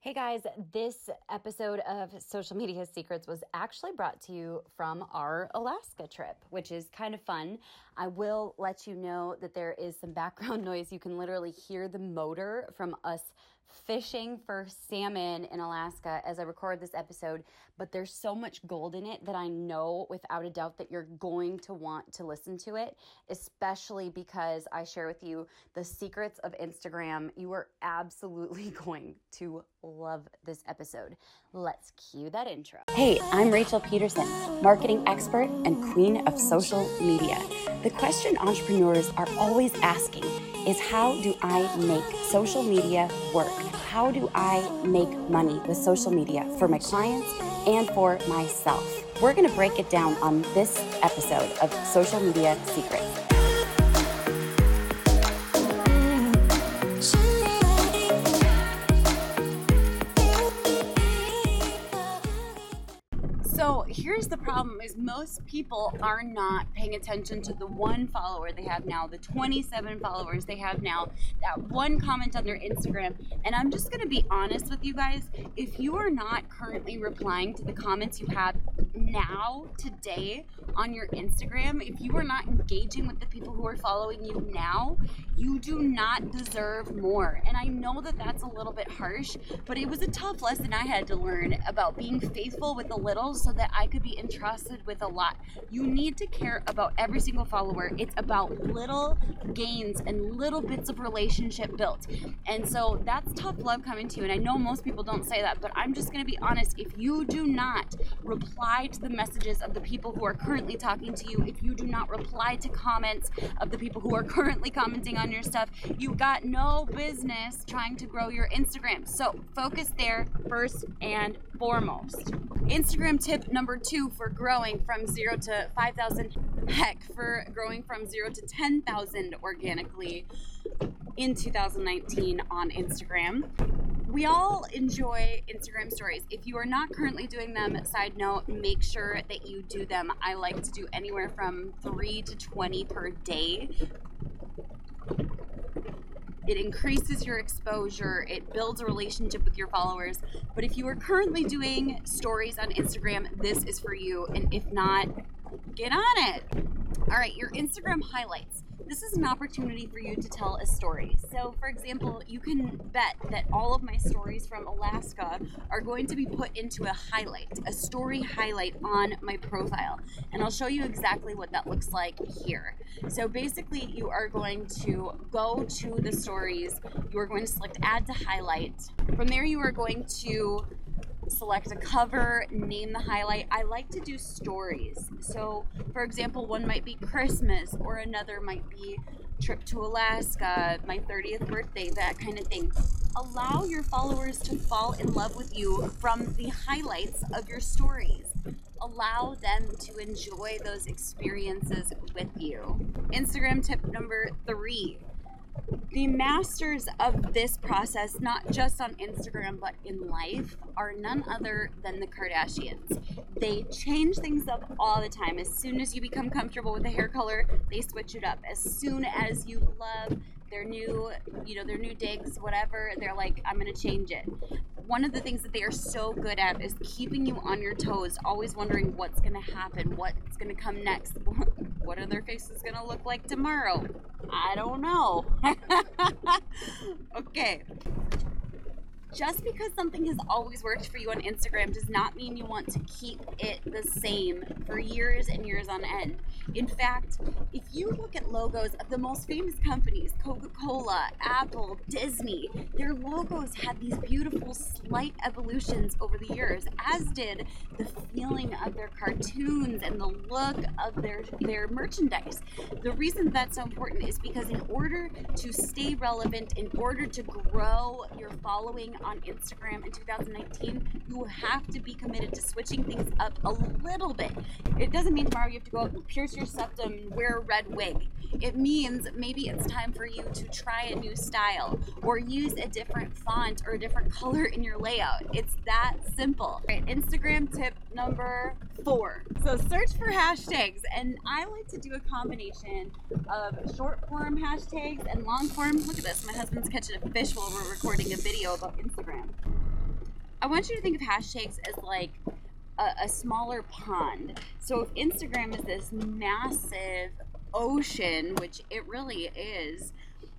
Hey guys, this episode of Social Media Secrets was actually brought to you from our Alaska trip, which is kind of fun. I will let you know that there is some background noise. You can literally hear the motor from us fishing for salmon in Alaska as I record this episode, but there's so much gold in it that I know without a doubt that you're going to want to listen to it, especially because I share with you the secrets of Instagram. You are absolutely going to love this episode. Let's cue that intro. Hey, I'm Rachel Peterson, marketing expert and queen of social media. The question entrepreneurs are always asking is, how do I make social media work? How do I make money with social media for my clients and for myself? We're going to break it down on this episode of Social Media Secrets. So here's the problem is most people are not paying attention to the one follower they have now, the 27 followers they have now, that one comment on their Instagram. And I'm just going to be honest with you guys. If you are not currently replying to the comments you have now, today, on your Instagram, if you are not engaging with the people who are following you now, you do not deserve more. And I know that that's a little bit harsh, but it was a tough lesson I had to learn about being faithful with a little so that I could be entrusted with a lot. You need to care about every single follower. It's about little gains and little bits of relationship built. And so that's tough love coming to you. And I know most people don't say that, but I'm just going to be honest. If you do not reply to the messages of the people who are currently talking to you, if you do not reply to comments of the people who are currently commenting on your stuff, you got no business trying to grow your Instagram. So focus there first and foremost. Instagram tip number 2 for growing from 0 to 5,000, for growing from 0 to 10,000 organically in 2019 on Instagram. We all enjoy Instagram stories. If you are not currently doing them, side note, make sure that you do them. I like to do anywhere from 3 to 20 per day. It increases your exposure. It builds a relationship with your followers. But if you are currently doing stories on Instagram, this is for you. And if not, get on it. All right, your Instagram highlights. This is an opportunity for you to tell a story. So, for example, you can bet that all of my stories from Alaska are going to be put into a highlight, a story highlight on my profile. And I'll show you exactly what that looks like here. So basically, you are going to go to the stories. You are going to select add to highlight. From there, you are going to select a cover, name the highlight. I like to do stories. So, for example, one might be Christmas, or another might be trip to Alaska, my 30th birthday, that kind of thing. Allow your followers to fall in love with you from the highlights of your stories. Allow them to enjoy those experiences with you. Instagram tip number 3. The masters of this process, not just on Instagram, but in life, are none other than the Kardashians. They change things up all the time. As soon as you become comfortable with a hair color, they switch it up. As soon as you love their new digs, whatever, they're like, I'm going to change it. One of the things that they are so good at is keeping you on your toes, always wondering what's going to happen, what's going to come next, what are their faces going to look like tomorrow? I don't know. Okay. Just because something has always worked for you on Instagram does not mean you want to keep it the same for years and years on end. In fact, if you look at logos of the most famous companies, Coca-Cola, Apple, Disney, their logos had these beautiful slight evolutions over the years, as did the feeling of their cartoons and the look of their merchandise. The reason that's so important is because in order to stay relevant, in order to grow your following on Instagram in 2019, you have to be committed to switching things up a little bit. It doesn't mean tomorrow you have to go out and pierce your septum and wear a red wig. It means maybe it's time for you to try a new style or use a different font or a different color in your layout. It's that simple. Right, Instagram tip number 4. So search for hashtags, and I like to do a combination of short form hashtags and long form. Look at this, my husband's catching a fish while we're recording a video about Instagram. I want you to think of hashtags as like a smaller pond. So if Instagram is this massive ocean, which it really is,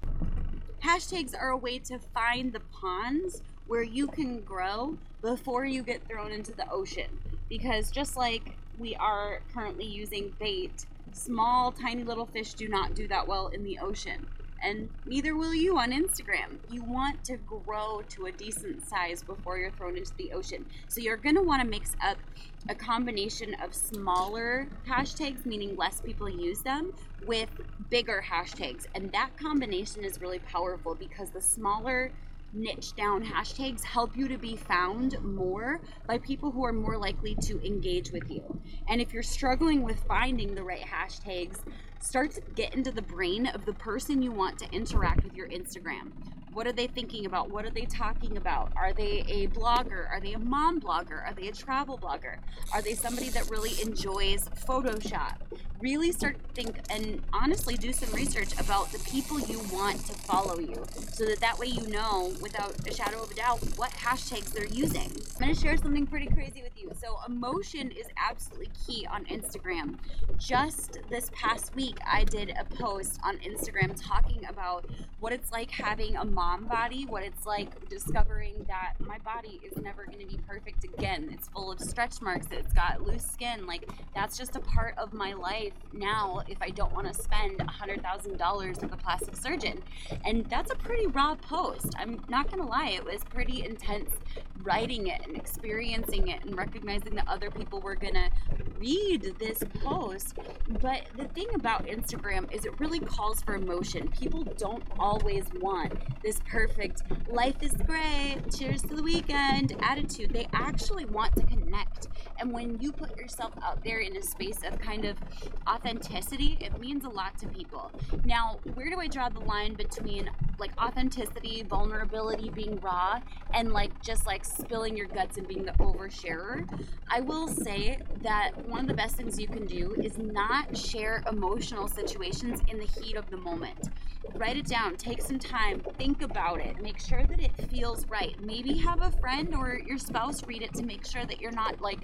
hashtags are a way to find the ponds where you can grow before you get thrown into the ocean. Because just like we are currently using bait, small, tiny little fish do not do that well in the ocean. And neither will you on Instagram. You want to grow to a decent size before you're thrown into the ocean. So you're going to want to mix up a combination of smaller hashtags, meaning less people use them, with bigger hashtags. And that combination is really powerful because the smaller niche down hashtags help you to be found more by people who are more likely to engage with you. And if you're struggling with finding the right hashtags, start to get into the brain of the person you want to interact with your Instagram. What are they thinking about? What are they talking about? Are they a blogger? Are they a mom blogger? Are they a travel blogger? Are they somebody that really enjoys Photoshop? Really start to think and honestly do some research about the people you want to follow you so that way you know without a shadow of a doubt what hashtags they're using. I'm going to share something pretty crazy with you. So emotion is absolutely key on Instagram. Just this past week, I did a post on Instagram talking about what it's like having a mom body, what it's like discovering that my body is never going to be perfect again. It's full of stretch marks, it's got loose skin. Like, that's just a part of my life now if I don't want to spend $100,000 with a plastic surgeon. And that's a pretty raw post. I'm not going to lie, it was pretty intense writing it and experiencing it and recognizing that other people were going to read this post. But the thing about Instagram is it really calls for emotion. People don't always want this perfect life is great, cheers to the weekend attitude. They actually want to connect. And when you put yourself out there in a space of kind of authenticity, it means a lot to people. Now, where do I draw the line between like authenticity, vulnerability, being raw, and like just like spilling your guts and being the oversharer? I will say that one of the best things you can do is not share emotional situations in the heat of the moment. Write it down, take some time, think about it, make sure that it feels right. Maybe have a friend or your spouse read it to make sure that you're not like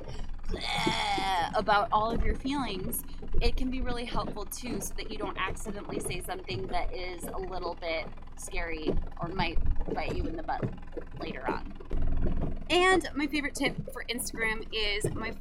about all of your feelings. It can be really helpful too, so that you don't accidentally say something that is a little bit scary or might bite you in the butt later on. And my favorite tip for Instagram is my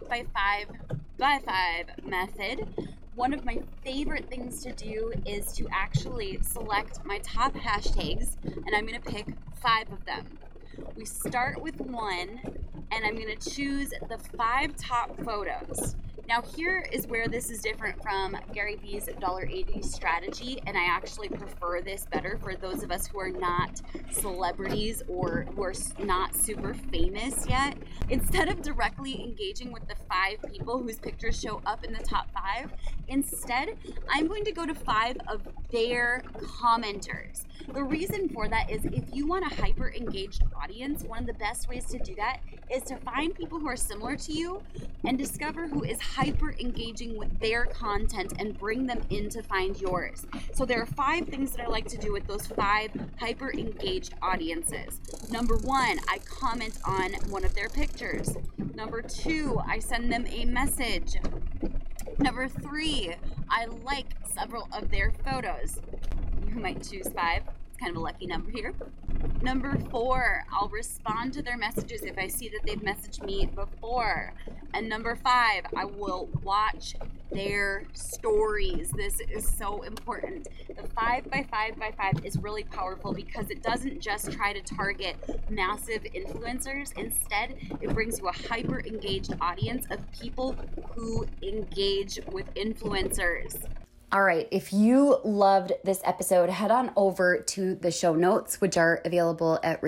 5x5x5 method. One of my favorite things to do is to actually select my top hashtags, and I'm going to pick 5 of them. We start with 1, and I'm going to choose the 5 top photos. Now here is where this is different from Gary Vee's $1.80 strategy, and I actually prefer this better for those of us who are not celebrities or who are not super famous yet. Instead of directly engaging with the 5 people whose pictures show up in the top 5, instead I'm going to go to 5 of their commenters. The reason for that is if you want a hyper engaged audience, one of the best ways to do that is to find people who are similar to you and discover who is hyper engaging with their content and bring them in to find yours. So there are 5 things that I like to do with those 5 hyper engaged audiences. Number 1, I comment on one of their pictures. Number 2, I send them a message. Number 3, I like several of their photos. You might choose 5. It's kind of a lucky number here. Number 4, I'll respond to their messages if I see that they've messaged me before. And number 5, I will watch their stories. This is so important. The 5x5x5 is really powerful because it doesn't just try to target massive influencers. Instead, it brings you a hyper engaged audience of people who engage with influencers. All right, if you loved this episode, head on over to the show notes, which are available at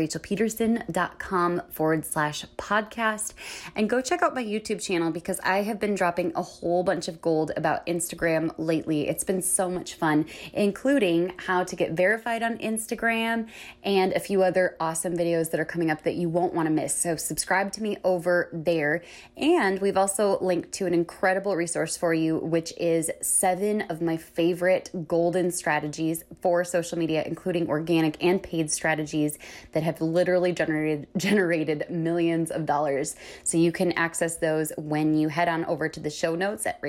rachelpeterson.com/podcast, and go check out my YouTube channel because I have been dropping a whole bunch of gold about Instagram lately. It's been so much fun, including how to get verified on Instagram and a few other awesome videos that are coming up that you won't want to miss. So subscribe to me over there. And we've also linked to an incredible resource for you, which is 7 of my my favorite golden strategies for social media, including organic and paid strategies that have literally generated millions of dollars. So you can access those when you head on over to the show notes at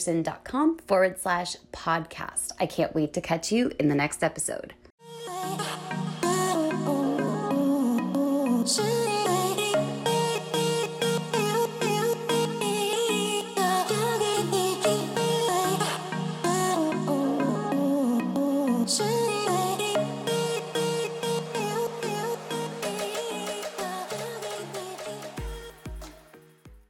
rachelpeterson.com/podcast. I can't wait to catch you in the next episode. Shit.